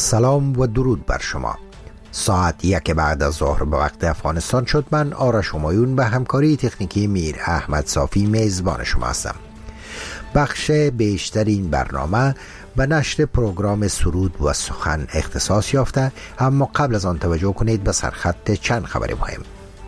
سلام و درود بر شما. ساعت 1 بعد از ظهر به وقت افغانستان شد. من آرش همایون به همکاری تکنیکی میر احمد صافی میزبان شما هستم. بخش بیشتر این برنامه به نشر پروگرام سرود و سخن اختصاص یافته، اما قبل از آن توجه کنید به سرخط چند خبر مهم.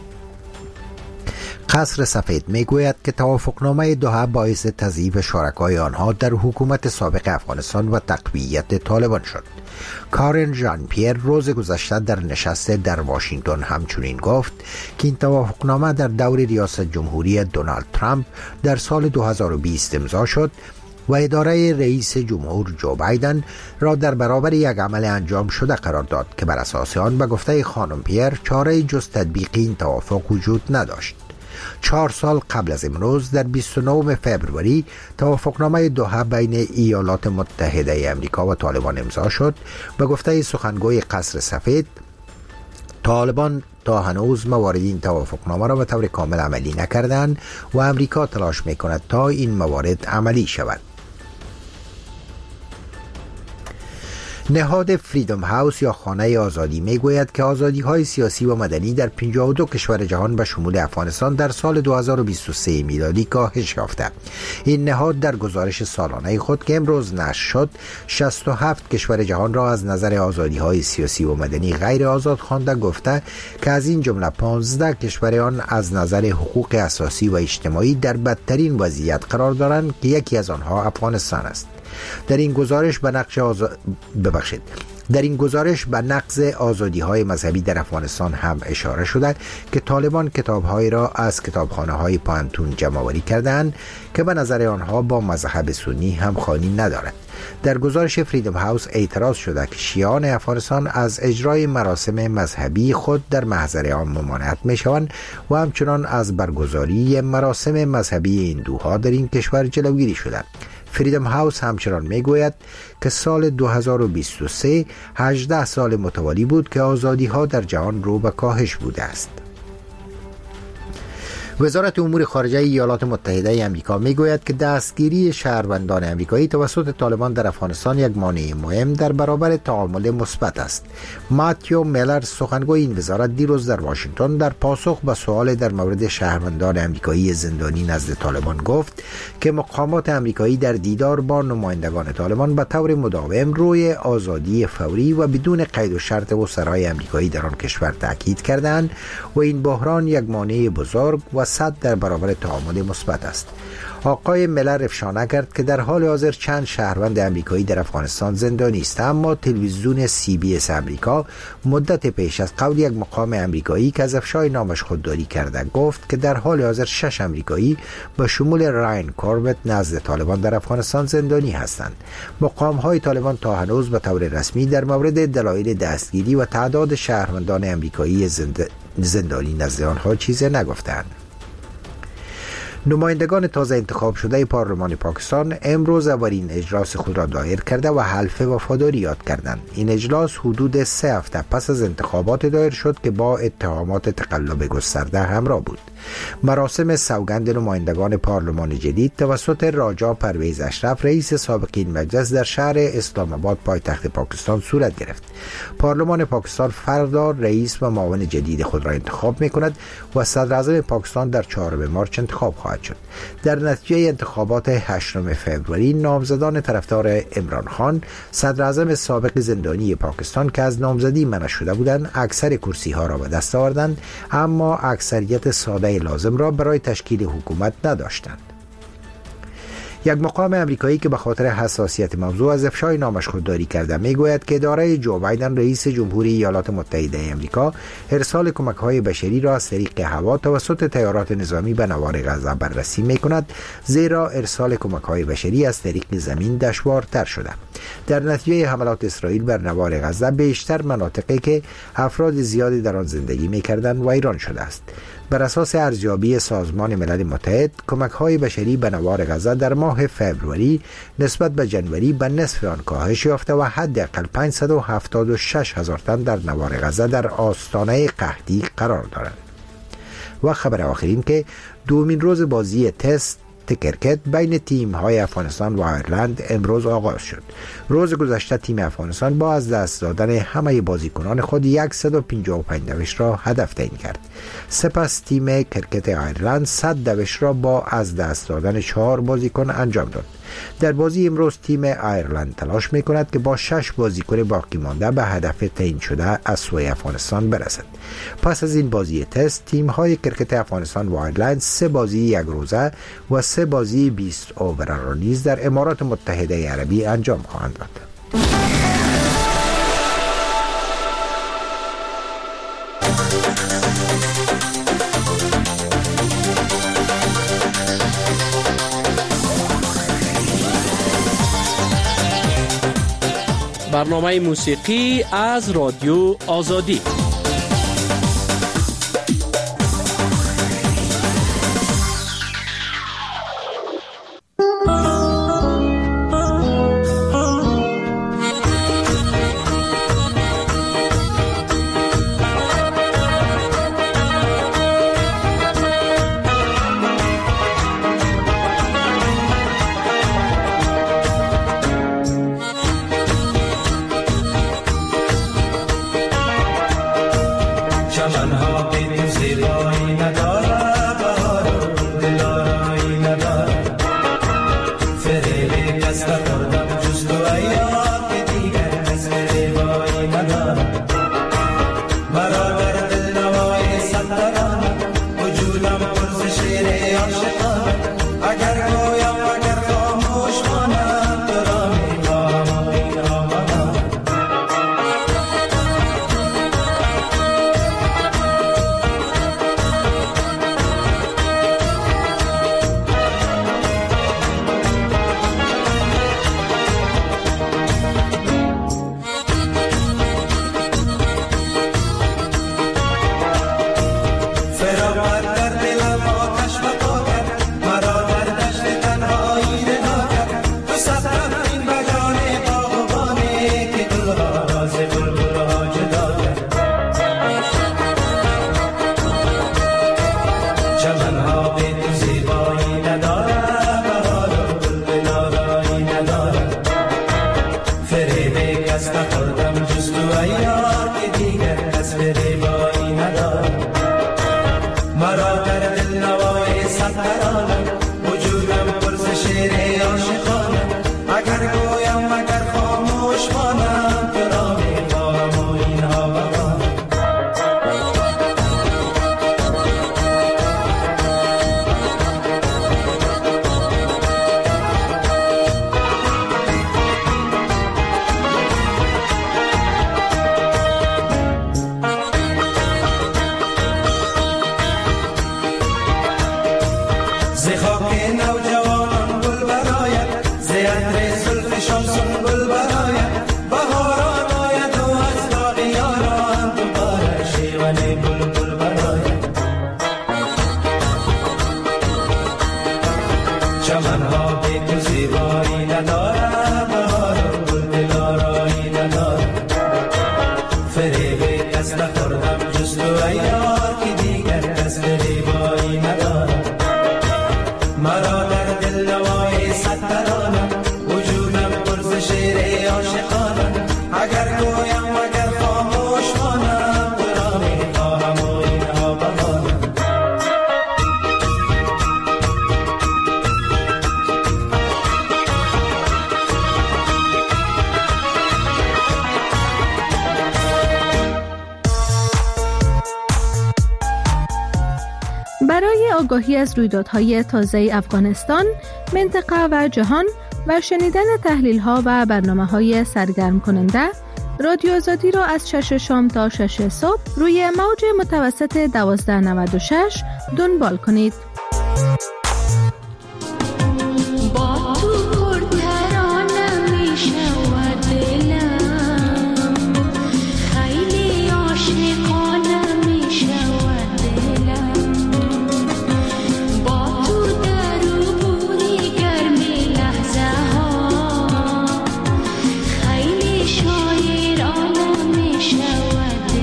قصر سفید میگوید که توافقنامه دوحه باعث تضعیف شرکای آنها در حکومت سابق افغانستان و تقویت طالبان شد. کارن ژان پیر روز گذشته در نشست در واشنگتن همچنین گفت که این توافقنامه در دور ریاست جمهوری دونالد ترامپ در سال 2020 امضا شد و اداره رئیس جمهور جو بایدن را در برابر یک عمل انجام شده قرار داد که بر اساس آن به گفته خانم پیر چاره جز تطبیق این توافق وجود نداشت. 4 سال قبل از امروز در 29 فوریه توافقنامه دوحه بین ایالات متحده آمریکا و طالبان امضا شد. به گفته سخنگوی قصر سفید، طالبان تا هنوز موارد این توافقنامه را به طور کامل عملی نکردند و آمریکا تلاش می‌کند تا این موارد عملی شود. نهاد فریدم هاوس یا خانه آزادی میگوید که آزادی‌های سیاسی و مدنی در 52 کشور جهان به شمول افغانستان در سال 2023 میلادی کاهش یافته. این نهاد در گزارش سالانه خود که امروز نشر شد 67 کشور جهان را از نظر آزادی‌های سیاسی و مدنی غیر آزاد خوانده، گفته که از این جمله 15 کشور آن از نظر حقوق اساسی و اجتماعی در بدترین وضعیت قرار دارند که یکی از آنها افغانستان است. در این گزارش به نقض آزادی‌های مذهبی در افغانستان هم اشاره شده که طالبان کتاب‌هایی را از کتابخانه‌های پانتون جمع‌آوری کردند که به نظر آنها با مذهب سنی همخوانی ندارد. در گزارش فریدم هاوس اعتراض شده که شیعیان افغانستان از اجرای مراسم مذهبی خود در محضر عام ممانعت می‌شوند و همچنان از برگزاری مراسم مذهبی هندوها در این کشور جلوگیری شده. فریدم هاوس همچنان میگوید که سال 2023 18 سال متوالی بود که آزادی‌ها در جهان رو به کاهش بوده است. وزارت امور خارجه ایالات متحده آمریکا میگوید که دستگیری شهروندان آمریکایی توسط طالبان در افغانستان یک مانع مهم در برابر تعامل مثبت است. ماتیو میلر سخنگوی این وزارت دیروز در واشنگتن در پاسخ به سوال در مورد شهروندان آمریکایی زندانی نزد طالبان گفت که مقامات آمریکایی در دیدار با نمایندگان طالبان به طور مداوم روی آزادی فوری و بدون قید و شرط اسرای آمریکایی در آن کشور تاکید کردند و این بحران یک مانع بزرگ و صد در برابر تعامل مثبت است. آقای ملر افشا کرد که در حال حاضر چند شهروند آمریکایی در افغانستان زندانی است، اما تلویزیون CBS آمریکا مدت پیش از قول یک مقام آمریکایی که از افشای نامش خودداری کرده گفت که در حال حاضر 6 آمریکایی به شمول راین کوربت نزد طالبان در افغانستان زندانی هستند. مقام‌های طالبان تا هنوز به طور رسمی در مورد دلایل دستگیری و تعداد شهروندان آمریکایی زندانی نزد آنها چیزی نگفتند. نمایندگان تازه انتخاب شده پارلمان پاکستان امروز اولین اجلاس خود را دایر کرده و حلف وفاداری یاد کردند. این اجلاس حدود 3 هفته پس از انتخابات دایر شد که با اتهامات تقلب گسترده همراه بود. مراسم سوگند نمایندگان پارلمان جدید توسط راجا پرویز اشرف رئیس سابق این مجلس در شهر اسلام آباد پایتخت پاکستان صورت گرفت. پارلمان پاکستان فردا رئیس و معاون جدید خود را انتخاب می‌کند و صدر اعظم پاکستان در 4 مارس انتخاب خواهد شد. در نتیجه انتخابات 8 فوریه نامزدان طرفدار عمران خان صدر اعظم سابق زندانی پاکستان که از نامزدی منع شده بودند اکثر کرسی‌ها را به دست آوردند، اما اکثریت ساده لازم را برای تشکیل حکومت نداشتند. یک مقام آمریکایی که به خاطر حساسیت موضوع از افشای نامش خودداری کرده میگوید که اداره جو بایدن رئیس جمهوری ایالات متحده آمریکا ارسال کمک‌های بشری را از طریق هوا توسط طیارات نظامی به نوار غزه بررسی می‌کند، زیرا ارسال کمک‌های بشری از طریق زمین دشوارتر شده. در نتیجه حملات اسرائیل بر نوار غزه بیشتر مناطقی که افراد زیادی در آن زندگی می‌کردند ویران شده است. بر اساس ارزیابی سازمان ملل متحد، کمک‌های بشری به نوار غزه در ماه فوریه نسبت به جنوری به نصف آن کاهش یافته و حداقل 576,000 تن در نوار غزه در آستانه قحطی قرار دارند. و خبر آخرین که دومین روز بازی تست هفت کرکت بین تیم‌های افغانستان و آیرلند امروز آغاز شد. روز گذشته تیم افغانستان با از دست دادن همه بازیکنان خود 155 دوش را هدف تعیین کرد. سپس تیم کرکت آیرلند 100 دوش را با از دست دادن 4 بازیکن انجام داد. در بازی امروز تیم آیرلند تلاش می‌کند که با 6 بازیکن باقی مانده به هدف تعیین شده از سوی افغانستان برسد. پس از این بازی تست تیم‌های کرکت افغانستان و آیرلند 3 بازی یک روزه و 3 بازی 20 اوور را نیز در امارات متحده عربی انجام خواهند داد. برنامه موسیقی از رادیو آزادی. برای آگاهی از رویدادهای تازه افغانستان، منطقه و جهان و شنیدن تحلیل‌ها و برنامه‌های سرگرم کننده، رادیو آزادی را از 6 شام تا 6 صبح روی موج متوسط 1296 دنبال کنید.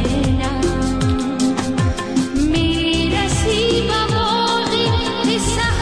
Esa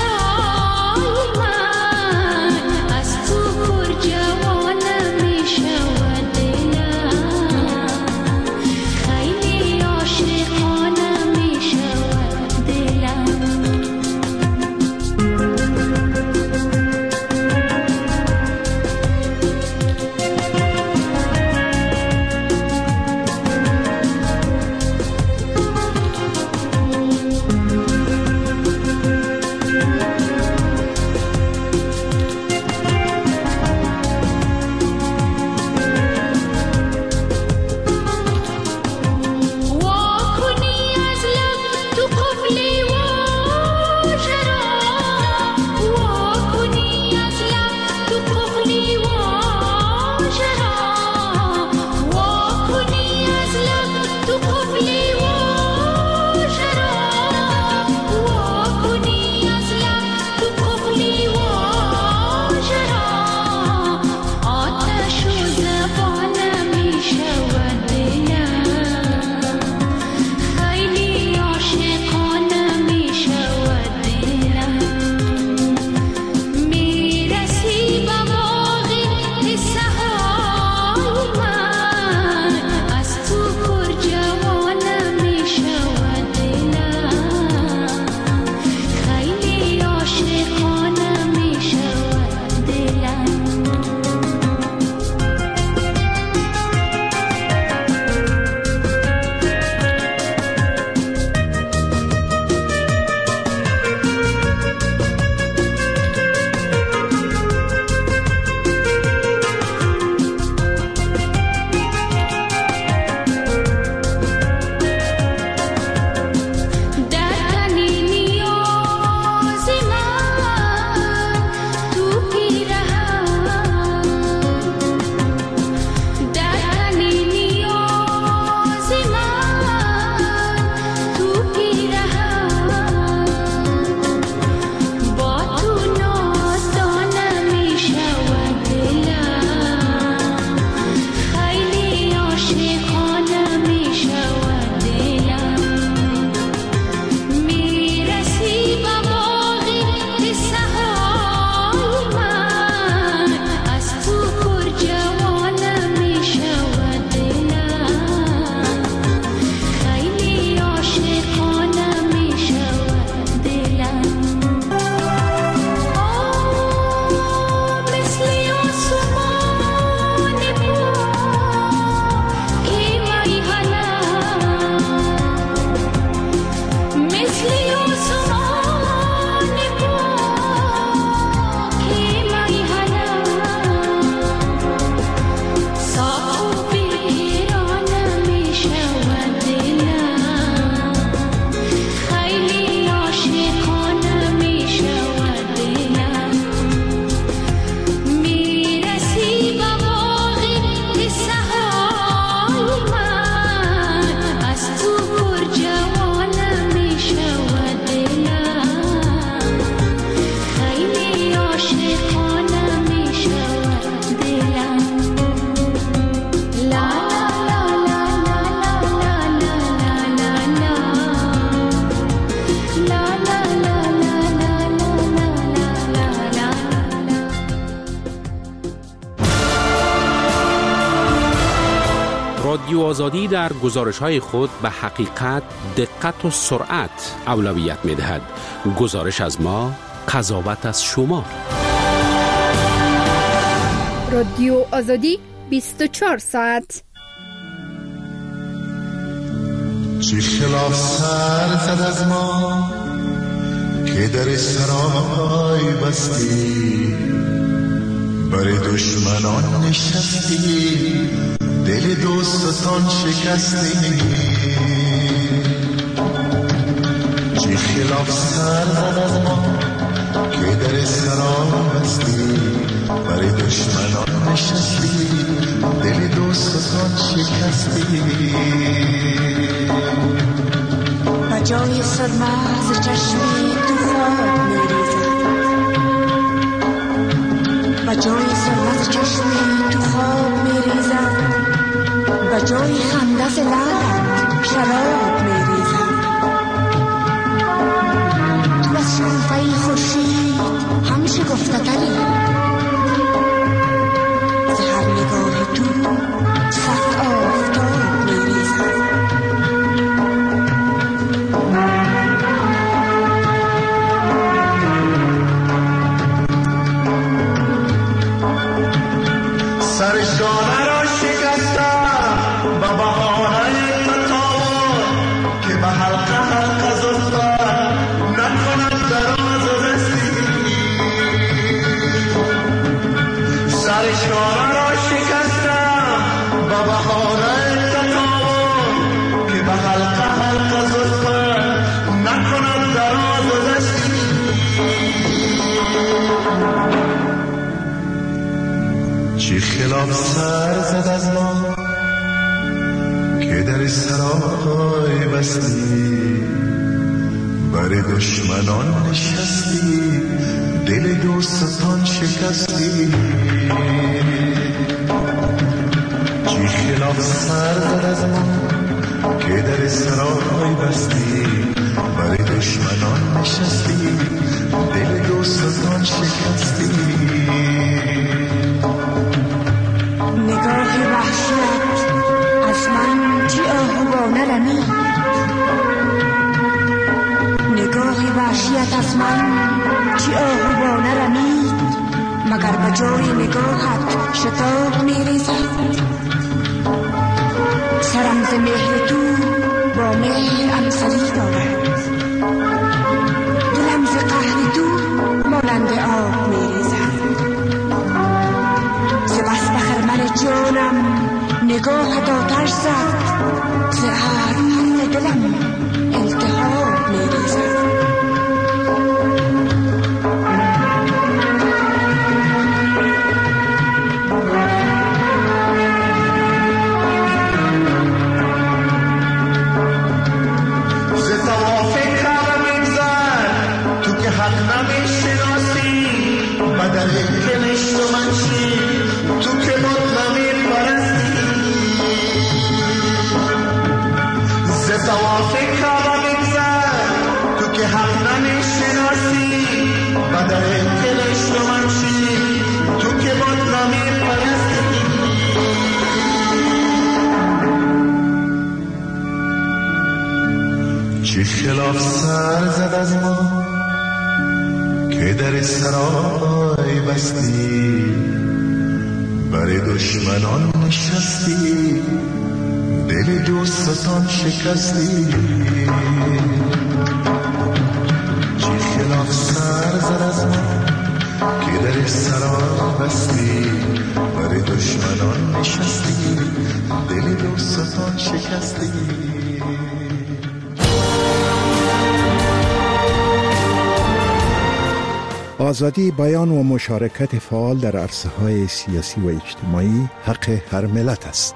رادیو آزادی در گزارش‌های خود به حقیقت، دقت و سرعت اولویت می‌دهد. گزارش از ما، قضاوت از شما. رادیو آزادی 24 ساعت. چی خلاف سر زد از ما که در سرای بستی، برای دشمنان نشستی، دل دوستان شکستی. چی خلاف سر زد از ما که در سرای بستی، برای دشمنان نشستی، دل دوستان شکستی. و جای سرمز چشمی تو خواب میریزد، و جای سرمز چشمی تو خواب میریزد، و جای خندز لبت شراب میریزد. تو از شنفه خورشید هم شگفت‌تری، ز هر نگاه تو صد آفتاب میریزد. سرشانه را شکستم و بهانه تطاور که به حلقه حلقه زفتم نکند دراز چی خلاف سر زد از ما که در سرای بستی، بر دشمنان نشستی، دل دوستان شکستی. چی خلاف سر زد از ما که در سرای بستی، بر دشمنان نشستی، دل دوستان شکستی. نگاه وحشت از من چی آهوانه رمید، نگاه وحشیت از من چی آهوانه رمید، مگر به جای نگاهت شتاب میریزد. سرم ز مهر تو با مهر امسلی دارد، دلم ز قهر تو مانند آب میریزد. ز بس به خرمن جانم نگاهت آتش زد، ز ابر دلم التهاب میریزد. چی خلاف سر زد از ما که در سرای بستی، بر دشمنان نشستی، دل دوستان شکستی. چی خلاف سر زد از ما که در سرای بستی، بر دشمنان نشستی، دل دوستان شکستی. آزادی بیان و مشارکت فعال در عرصه‌های سیاسی و اجتماعی حق هر ملت است.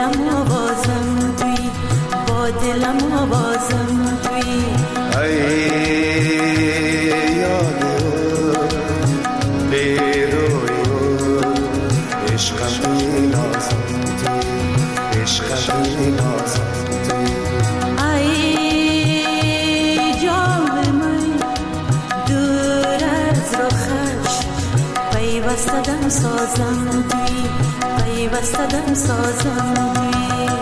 دلم آوازم توی، با دلم آوازم توی. ای یاد بیروی عشقم توی نازم توی، عشقم توی نازم توی. ای جان من دور از رخش، پیوسته دم سازم توی، پیوسته دم سازم توی.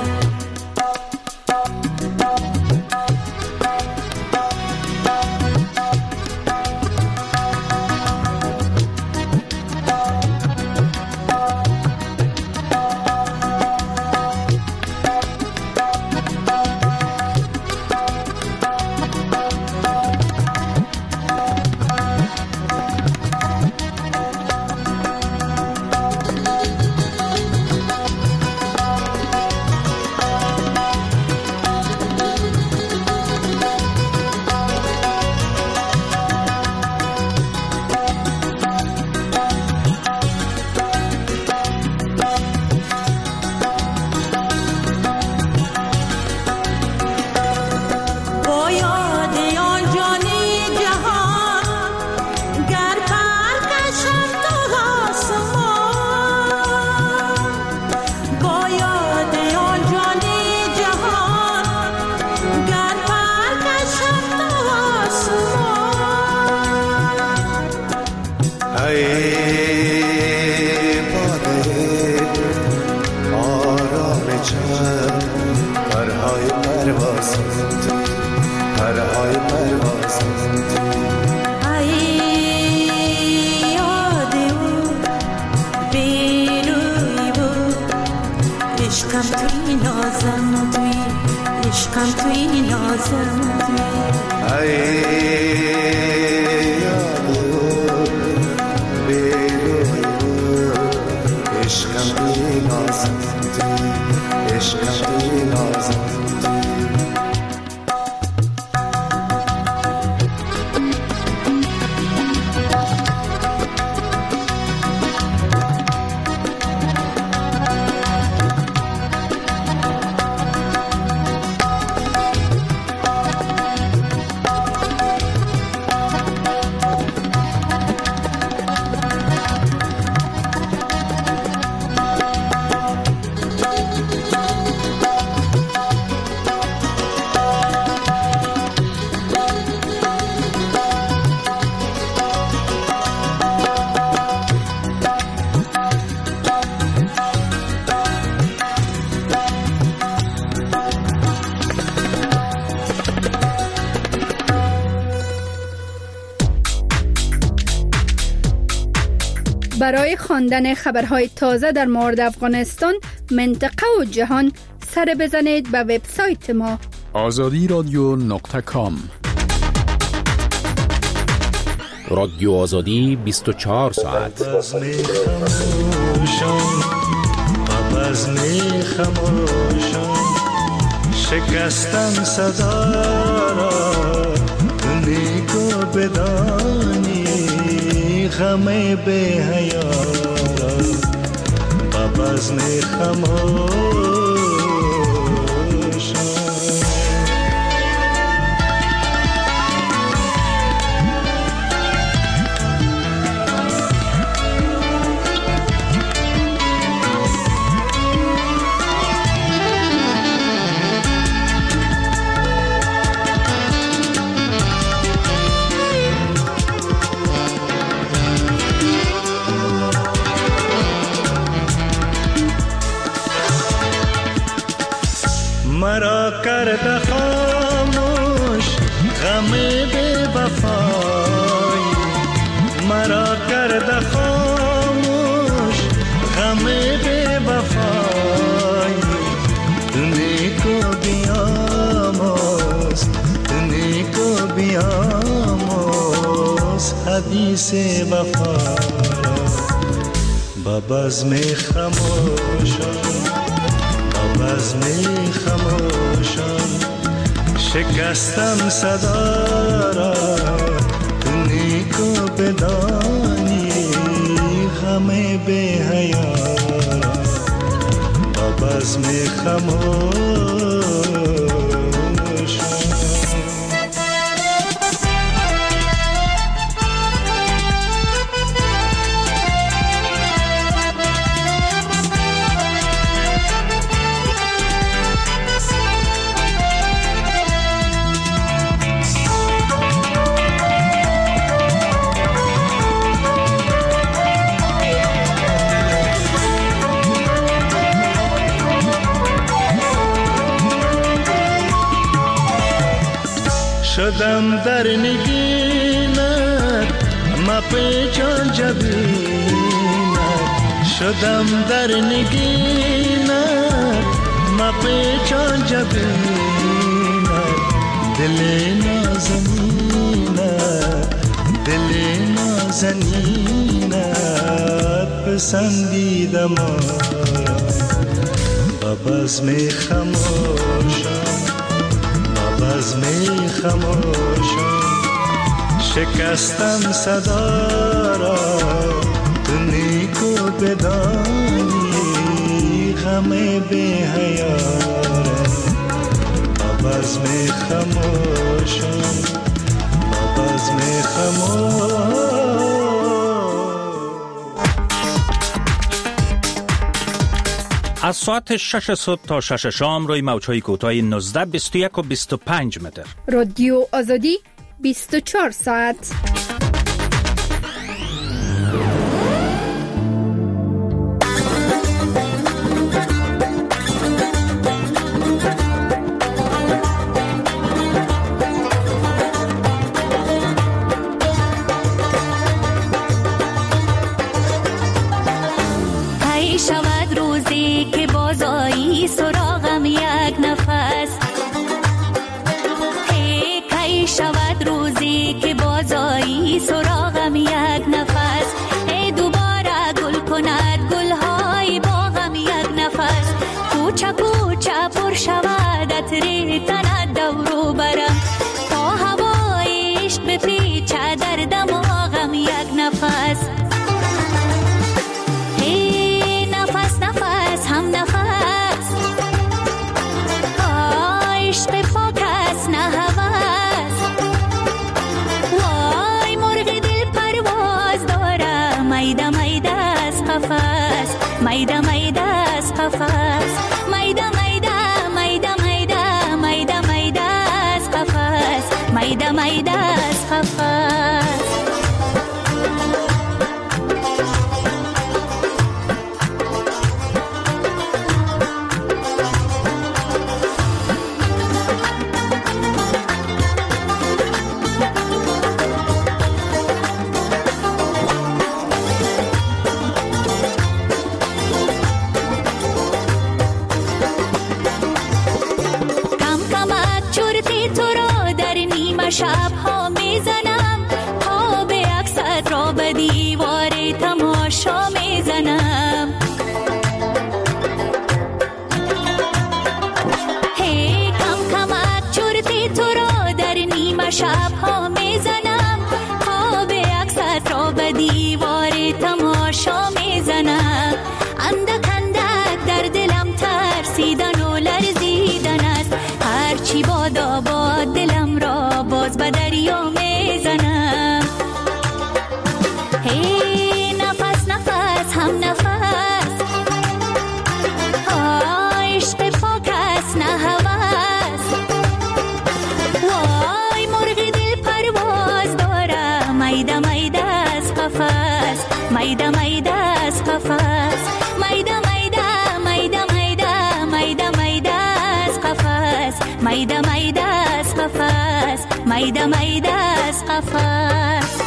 برای خواندن خبرهای تازه در مورد افغانستان، منطقه و جهان، سر بزنید به وبسایت ما azadiradyo.com. رادیو آزادی 24 ساعت. شکستم صدا را نیکو بدانی، غم به حیا را با بزم خموشم. مرا کرده خاموش غم بی وفای، مرا کرده خاموش غم بی وفای. نیکو بیاموز، نیکو بیاموز حدیث وفا را با بزم خموشم، بزم خموشم. شکستم صدا را نیکو بدانی، غم به حیا را با بزم خموشم. شدم در نگینت مپیچان جبینت، شدم در نگینت مپیچان جبینت، دل نازنینت دل نازنینت پسندیدم با بزم خموشم، بزم خموشم. شکستم صدا را تو نیکو بدانی، غم بی حیارم با بزم خموشم، با بزم خموشم. از ساعت 6 صبح تا 6 شام روی موج‌های کوتاه 19، 21 و 25 متر. رادیو آزادی 24 ساعت. سراغم یک نفس، کی شود روزی که بازایی سراغم یک نفس، دوباره گل کند گلهای باغم یک نفس، کوچه کوچه پر شود عطر تنت دورو برم، تا هوای عشق بپیچه در دماغم یک نفس، نفس نفس هم نفس، عشق پاک است نه هوس، وای مرغ دل پرواز داره، میده میده از قفس، میده میده از قفس، میده میده میده میده میده میده از قفس، میده میده از قفس. شب ها میزنم، خواب عکست را به دیوار تماشا میزنم، هی کم کمک چرتی تو را در نیمه شب ها میزنم، خواب عکست را به دیوار تماشا میزنم، اندک اندک در دلم ترسیدن و لرزیدن است، هرچی بادا باد دلم را باز به دریا میزنم، هی نفس نفس هم نفس، عشق پاک است نه هوس، وای مرغ دل پرواز داره، میده میده از قفس، میده میده از قفس، میده میده میده میده میده میده از قفس، میده میده از قفس، میده میده از قفس.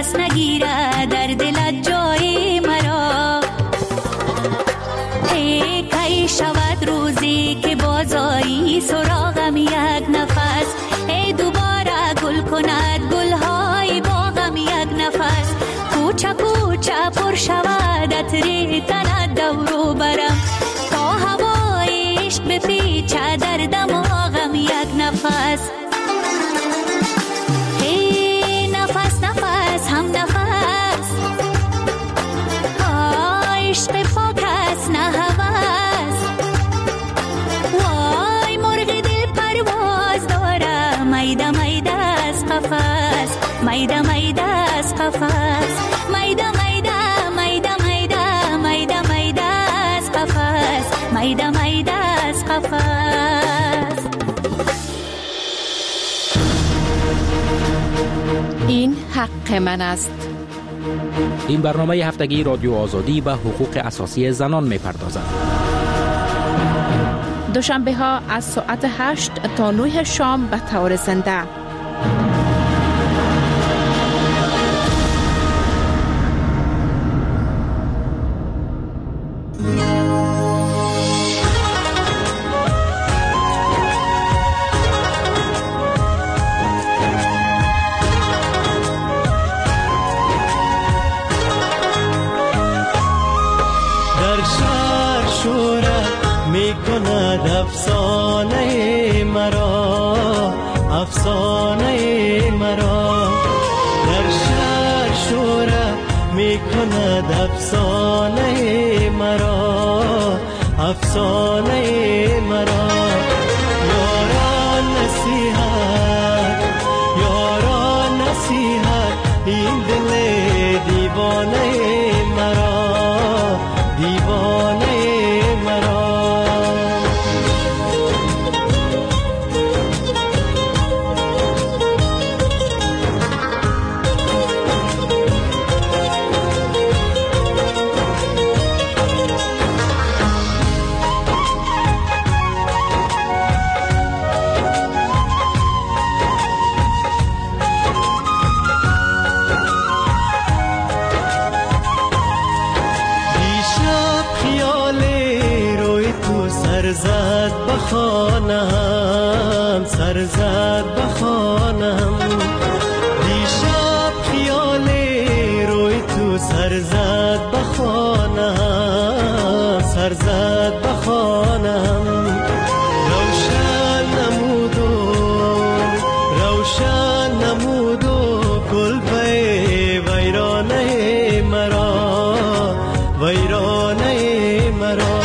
نفس نگیره در دلت جای مرا. ای کی شود روزی که بازایی سراغم یک نفس، ای دوباره گل کند گلهای باغم یک نفس. کوچه کوچه پر شود عطر تنت دورو برم، تا هوای عشق بپیچه در دماغم یک نفس. ای نفس نفس هم نفس، عشق پاک است نه هوس. وای مرغ دل پرواز داره، میده میده از قفس، میده میده از قفس، میده میده میده میده میده میده از قفس، میده میده از قفس. این حق من است. این برنامه هفتگی رادیو آزادی به حقوق اساسی زنان می‌پردازد. دوشنبه ها از ساعت 8 تا 9 شام به طور زنده. افسانه مرا، افسانه مرا در شهر شوره می کند. افسانه مرا، افسانه مرا. یاران نصیحت، یاران نصیحت، این دل دیوانه مرا، دیوانه مرا. سرزد بخانم، سرزد بخانم. دیشب خیال روی تو سرزد بخانم، سرزد بخانم. روشن نمودو، روشن نمودو گل به ویرانه مرا، ویرانه مرا.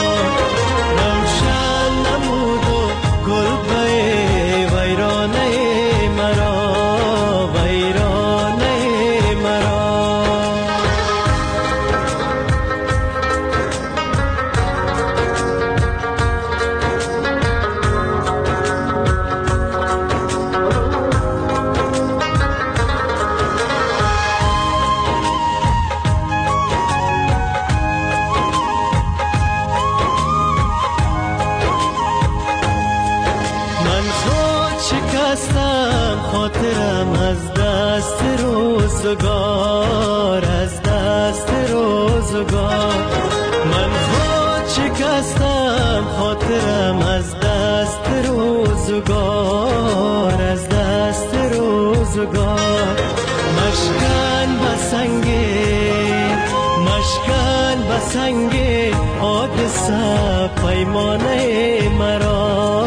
خاطرم از دست روزگار، از دست روزگار. من خود شکستم خاطرم از دست روزگار، از دست روزگار. مشکن بسنگه، مشکن بسنگه حادثه پیمانه مرا،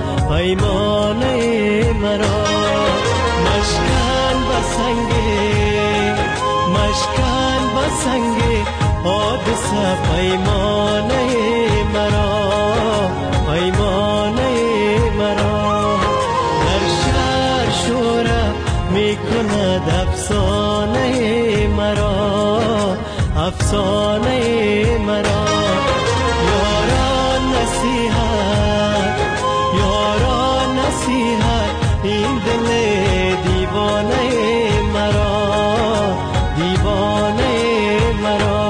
پیمانه مرا. مشکن بسنگه، مشکن بسنگه حادثه پیمانه مرا، پیمانه مرا. در شهر شوره می کند افسانه مرا، افسانه مرا. یاران نصیحت، یاران نصیحت، این دل دیوانه مرا، دیوانه مرا.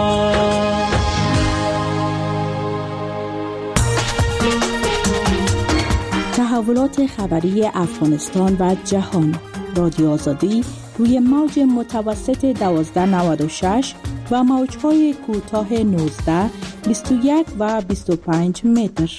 تحولات خبری افغانستان و جهان. رادیو آزادی روی موج متوسط 1296 و موج‌های کوتاه 19، 21 و 25 متر.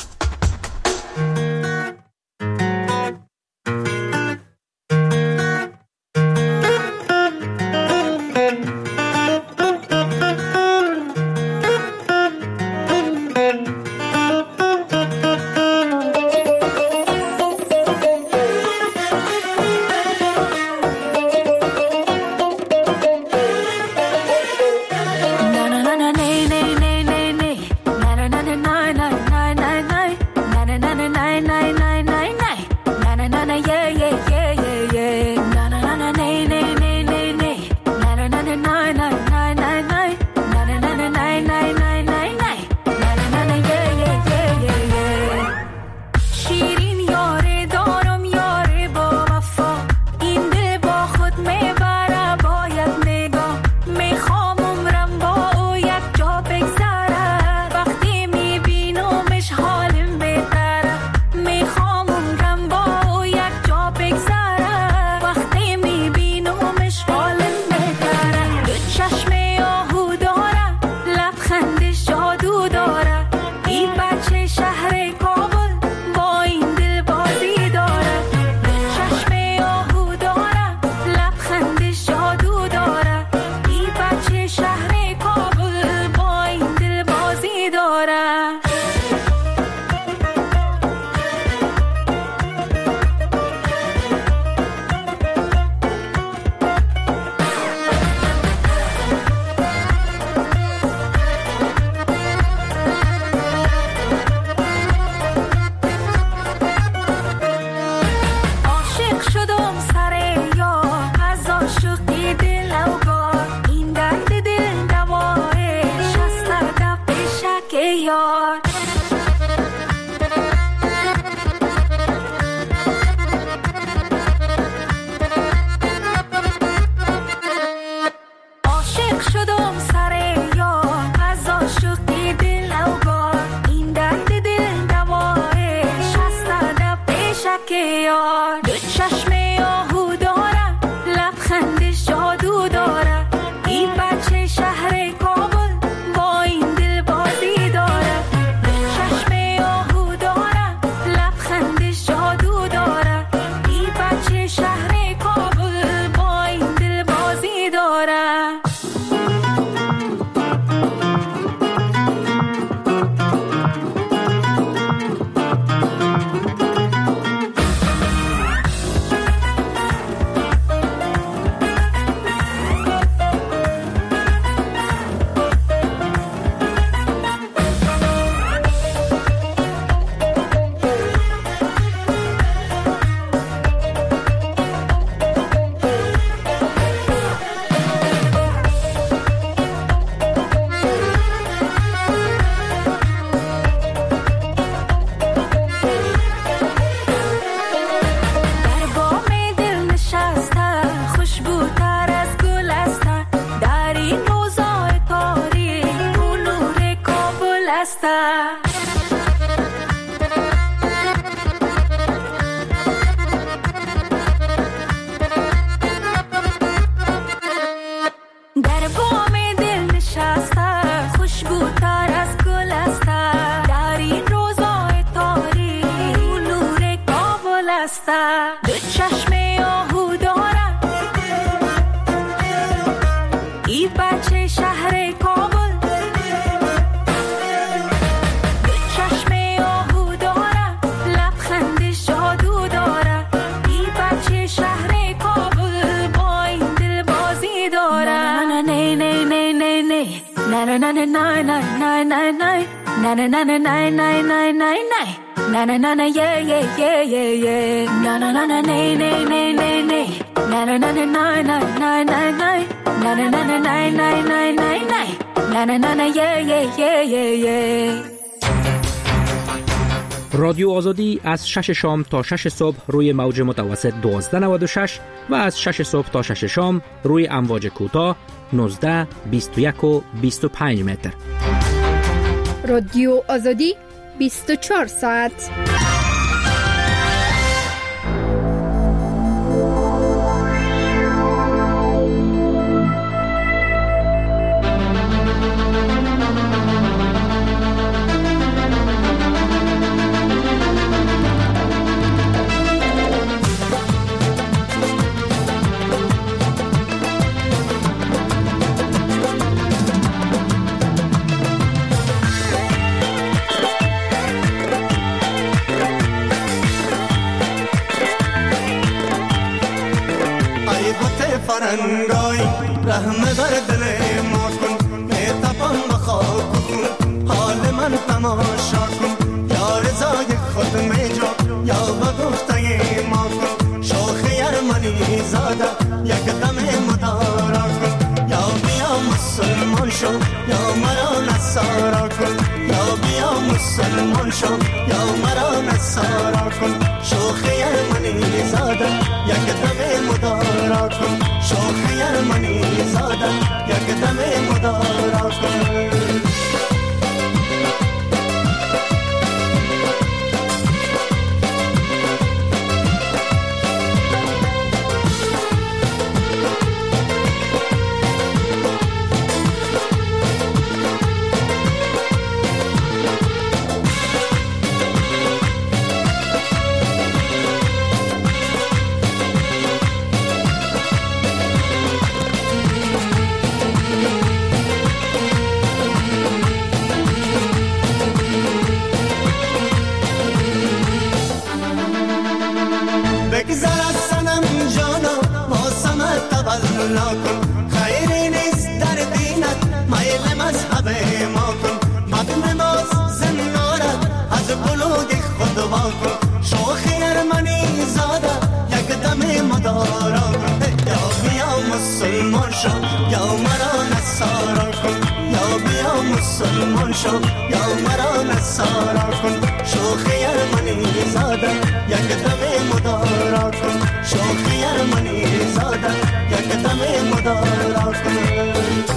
رادیو آزادی از 6 شام تا 6 صبح روی موج متوسط 1296 و از 6 صبح تا 6 شام روی امواج کوتاه 19، 21 و 25 متر. رادیو آزادی 24 ساعت. رحم بر دل ما کن می تپان بخواه کن حال من تماشا کن یا رضای خود می جا یا بگفته ما کن شوخ یرمنی زاده یک دم مدارا کن یا بیا مسلمان شو یا مرا نصارا کن یا بیا مسلمان شو یا مرا نصارا کن شوخ یرمنی زاده یک دم مدارا کن شوخ یرمنی زاده یک دم مدارا کن خیری نیست در دینت میل مذهب ما کن مد نماز زنارت از بلوغ خود واکن شوخ یرمنی زاده یک دم مدارا کن یا بیا مسلمان شو یا مرا نصارا کن یا بیا مسلمان شو یا مرا نصارا کن شوخ یرمنی زاده یک دم مدارا کن شوخ یرمنی زاده یک دم مدارا کن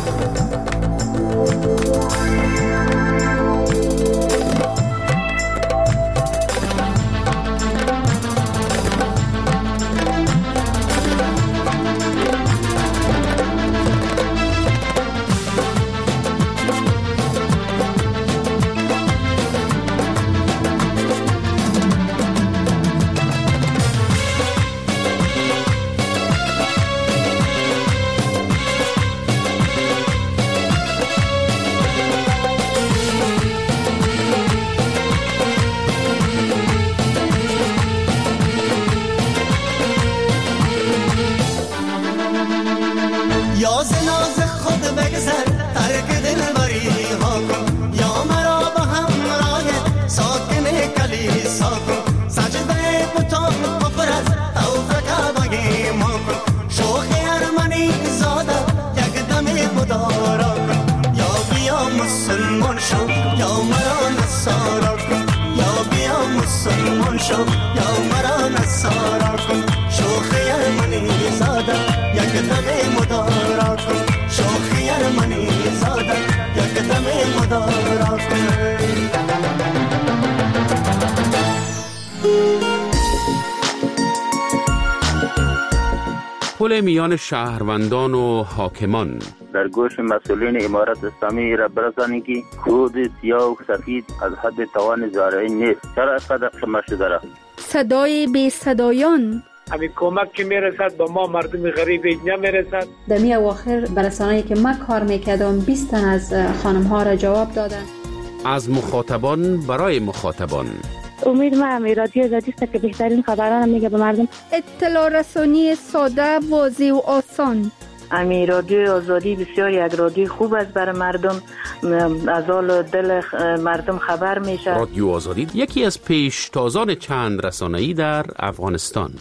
یا زناز خود بگذر ترک دلبری ها کن یا مرا به همراه ساکن کلیسا کن سجده بتان کفر از طوف کعبه ما کن شوخ یرمنی زاده یک دم مدارا کن یا بیا مسلمان شو یا مرا نصارا کن یا بیا مسلمان شو یا مرا نصارا کن شوخ یرمنی زاده یک دم مدارا کن شوخ یرمنی زاده یک دم مدارا کن پل میان شهروندان و حاکمان در گوش مسئولین امارت اسلامی را برسانید که خود سیاه و سفید از حد توان زارعی نیست. چرا اینقدر خاموش شده؟ صدای بی صدایان همین کمک که میرسد به ما مردم غریب نمیرسد. در می اواخر برسانه‌ای که من کار میکردم 20 تن از خانم ها را جواب دادن. از مخاطبان برای مخاطبان امید ما رادیو آزادی است که بهترین خبران میگه به مردم. اطلاع رسانی ساده، واضح و آسان. رادیو آزادی بسیار یک رادیو خوب است برای مردم، از حال دل مردم خبر میشه. رادیو آزادی یکی از پیشتازان چند رسانه‌ای در افغانستان.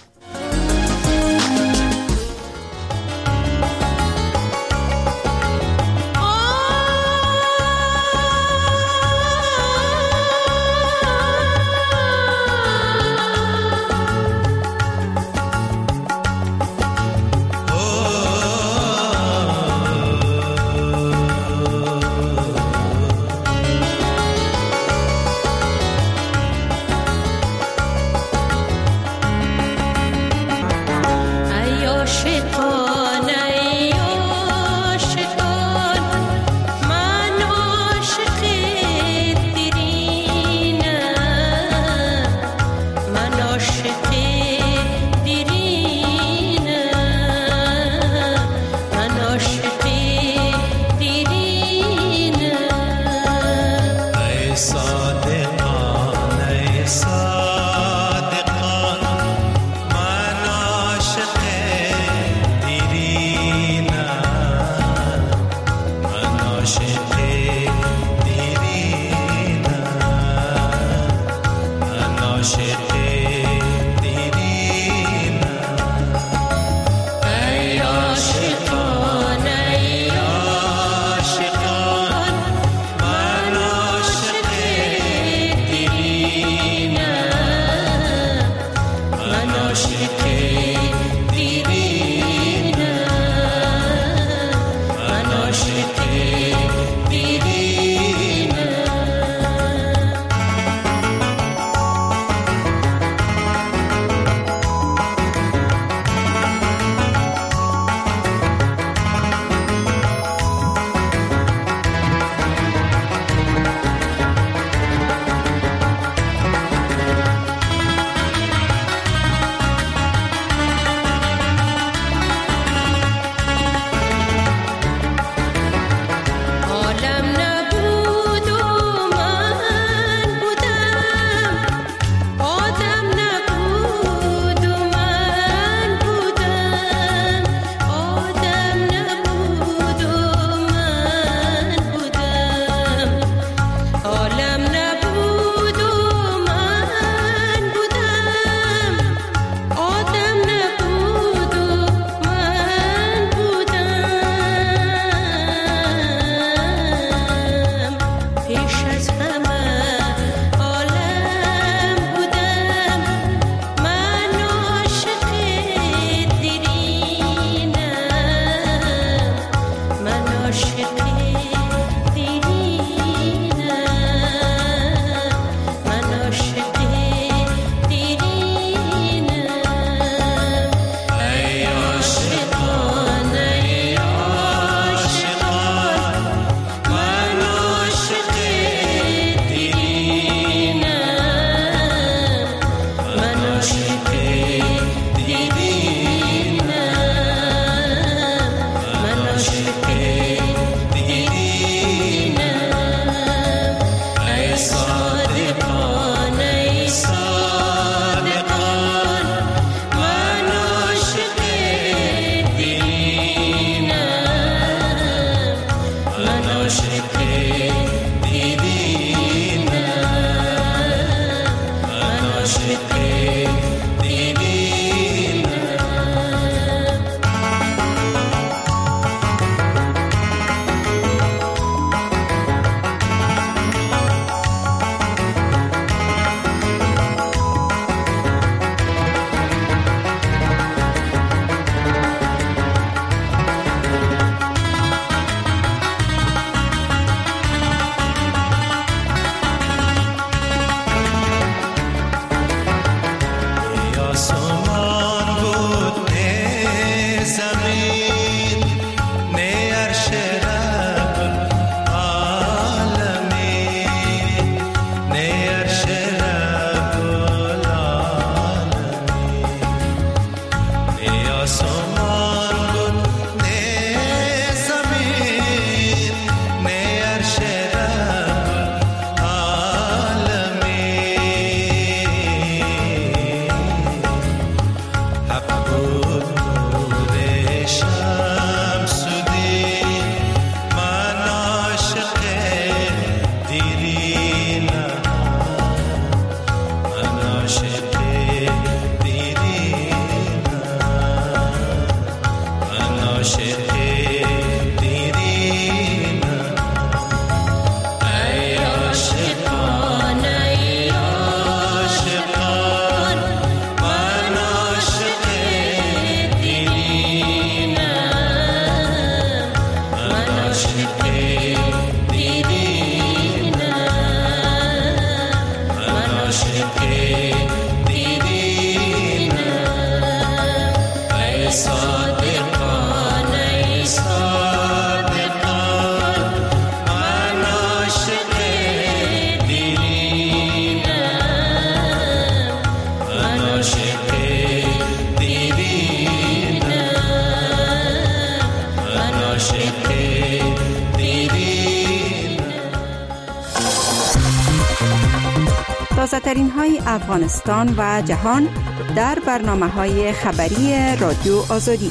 تازه‌ترین های افغانستان و جهان در برنامه‌های خبری رادیو آزادی.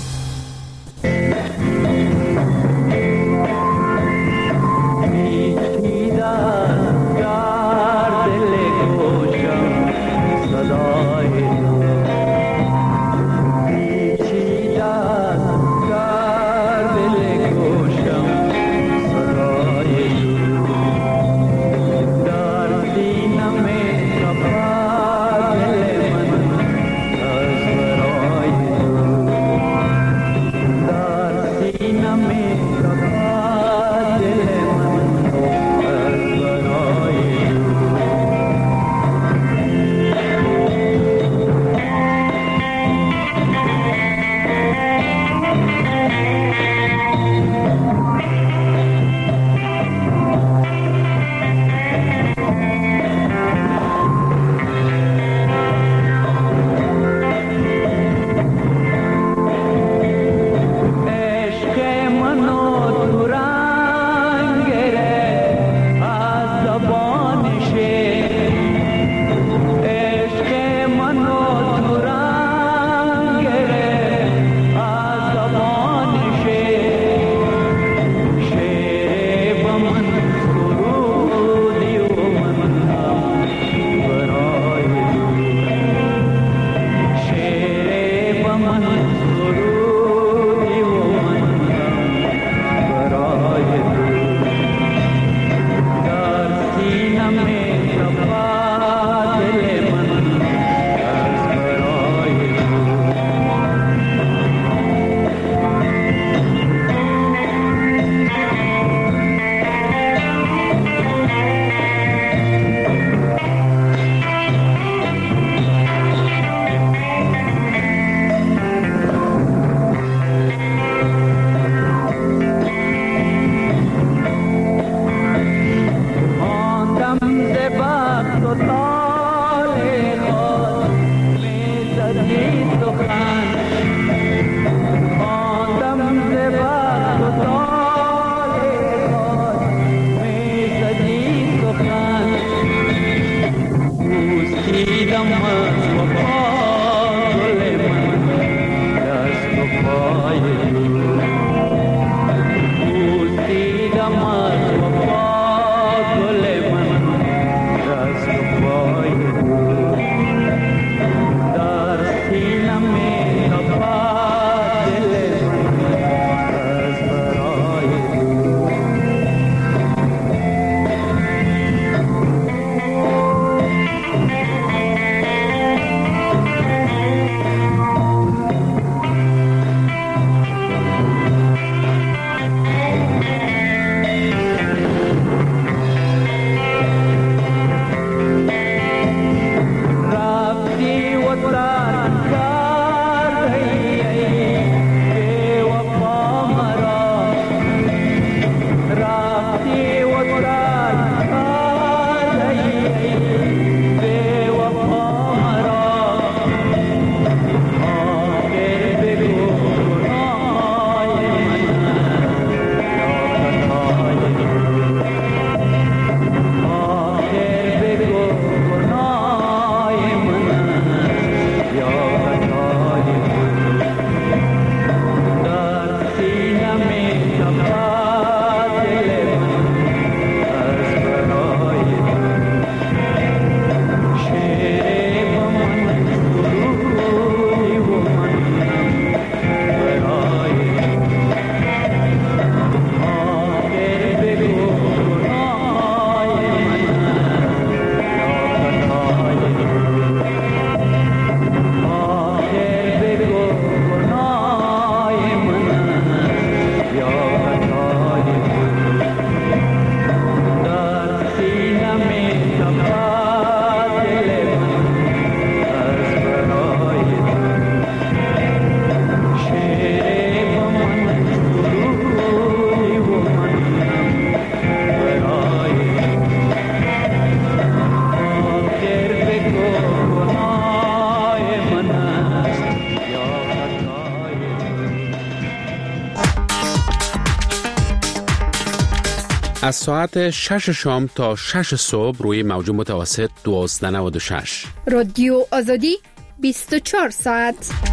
از ساعت 6 شام تا 6 صبح روی موج متوسط 1296. رادیو آزادی 24 ساعت.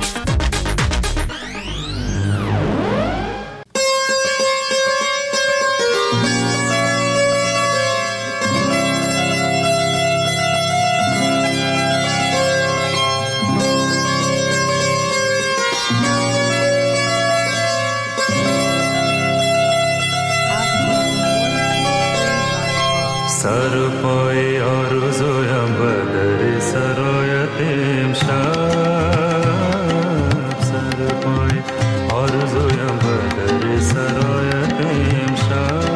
سر پای آرزویم به در سرایت امشب، سر پای آرزویم به در سرایت امشب،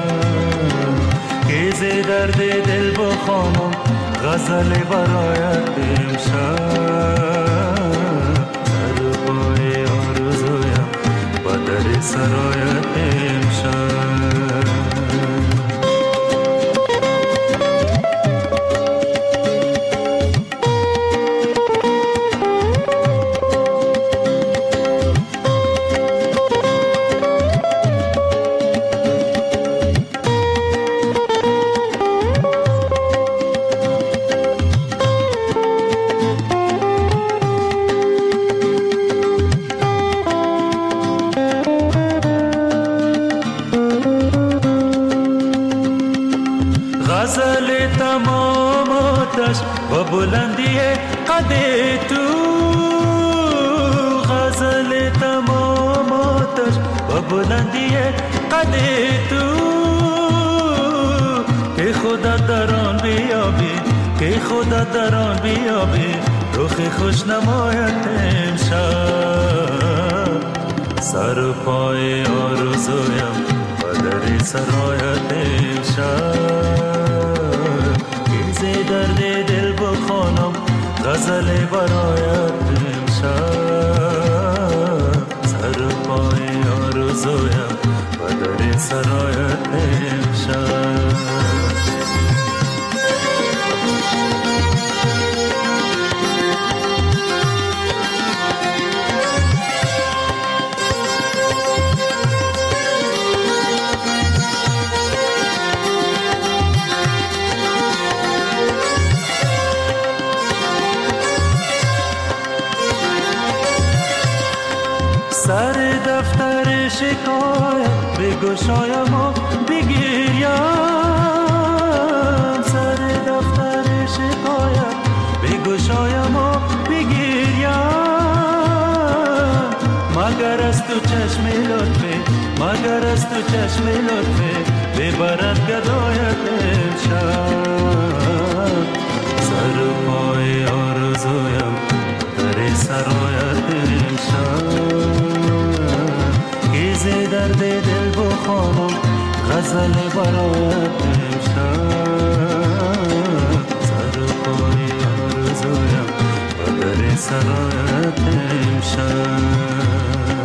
که ز درد دل بخوانم غزل برایت امشب، سر پای آرزویم به در سرایت امشب. بلندی قد تو غزل تمام آتش و بلندی قد تو، که خدا در آن بیابی، که خدا در آن بیابی رخ خوش نمایت امشب، سر پای آرزویم و در سرایت امشب، که ز درد دل بخوانم غزل برایت امشب، سر پای آرزویم و در سرایت امشب. سر دفتر شکایت بگشایم و بگیریم، سر دفتر شکایت بگشایم و بگیریم، مگر از تو چشم لطفه، مگر از تو چشم لطفه ببرد گدایت امشب، سر پای آرزویم در سرایت امشب، ز درد دل بخوانم غزل برایت امشب، سر پای آرزویم و در سرایت امشب.